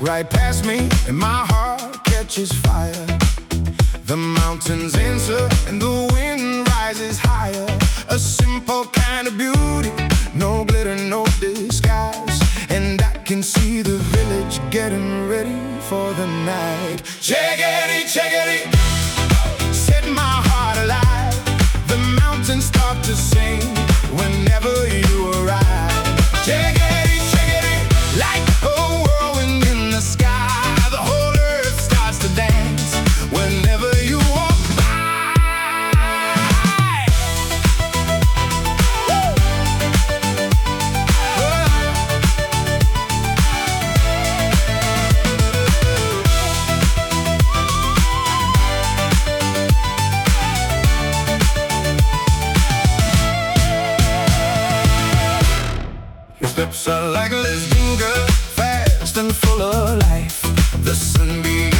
right past me, and my heart catches fire. The mountains answer and the wind rises higher. A simple kind of beauty, no glitter, no disguise. And I can see the village getting ready for the night. Check-it, set my heart alive. The mountains start to sing whenever you arrive. Check-it, like a whirlwind in the sky. The whole earth starts to dance whenever you walk by. Your steps are like a listening girl, fast and full of life. The sun beams